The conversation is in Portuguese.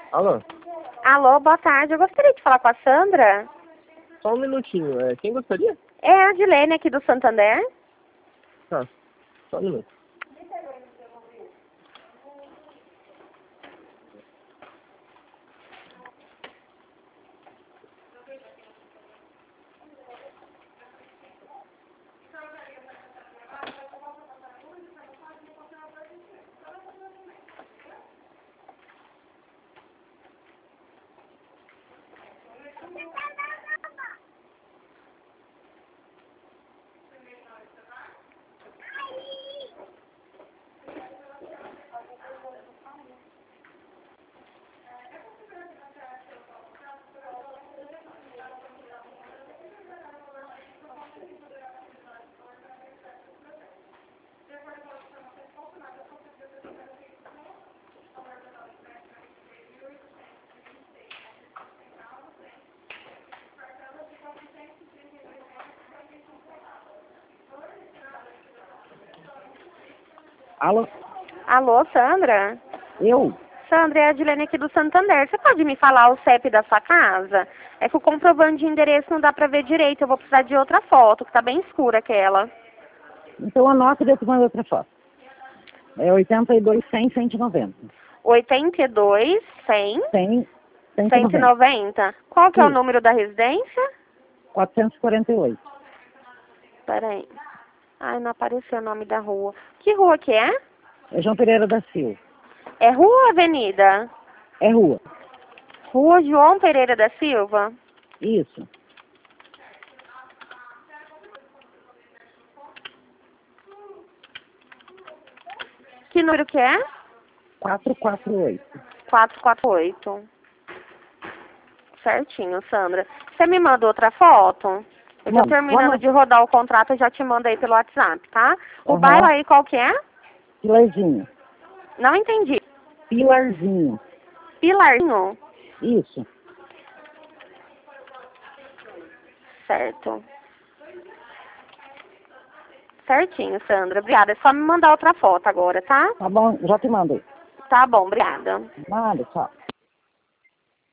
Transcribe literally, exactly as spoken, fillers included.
Alô? Alô, boa tarde. Eu gostaria de falar com a Sandra. Só um minutinho. É, quem gostaria? É a Adilene aqui do Santander. Tá. Só um minuto. Alô? Alô, Sandra? Eu? Sandra, é a Adilene aqui do Santander. Você pode me falar o C E P da sua casa? É que o comprovante de endereço não dá pra ver direito. Eu vou precisar de outra foto, que tá bem escura aquela. Então anota e eu te mando outra foto. É oitenta e dois, cem, cento e noventa. oitenta e dois, cem, cem, cento e noventa. Qual que é o Isso. número da residência? quatrocentos e quarenta e oito. Peraí. Ai, não apareceu o nome da rua. Que rua que é? É João Pereira da Silva. É rua ou avenida? É rua. Rua João Pereira da Silva? Isso. Que número que é? quatrocentos e quarenta e oito. quatrocentos e quarenta e oito. Certinho, Sandra. Você me manda outra foto? Eu já Mano, terminando vamos. de rodar o contrato, eu já te mando aí pelo WhatsApp, tá? O Aham. bairro aí qual que é? Pilarzinho. Não entendi. Pilarzinho. Pilarzinho? Isso. Certo. Certinho, Sandra. Obrigada. É só me mandar outra foto agora, tá? Tá bom, já te mandei. Tá bom, obrigada. Nada, tchau.